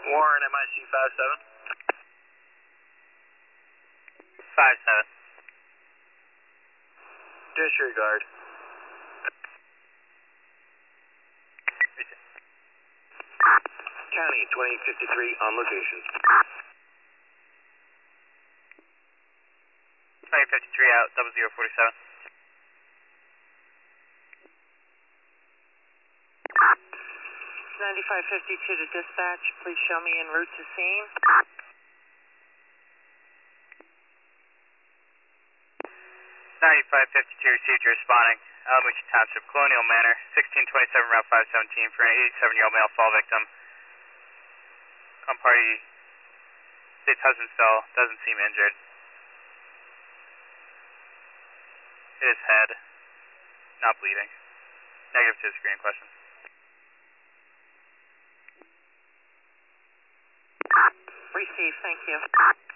Warren, MIC 57. 57. Disregard. County 2053 on location. 2053 out, 0047. 9552 to dispatch, please show me en route to scene. 9552 received your responding. Alameda Township, Colonial Manor, 1627 Route 517 for an 87-year-old male fall victim. Party states husband fell, doesn't seem injured. Hit his head, not bleeding. Negative to the screening question. Received, thank you.